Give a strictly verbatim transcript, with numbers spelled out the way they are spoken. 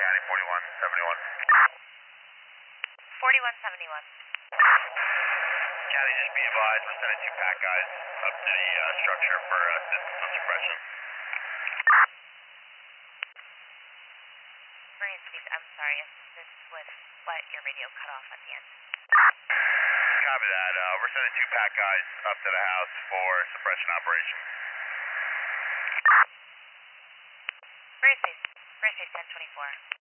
County, forty-one seventy-one. forty-one seventy-one. County, just be advised, we're sending two pack guys up to the uh, structure for uh, assistance on suppression. Marion Speaks, I'm sorry, assistance with what? Your radio cut off at the end. Copy that. Uh, we're sending two pack guys up to the house for suppression operations. Marion Speaks, Marion Speaks ten twenty-four.